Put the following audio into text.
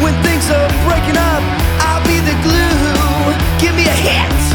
When things are breaking up, I'll be the glue. Give me a hit.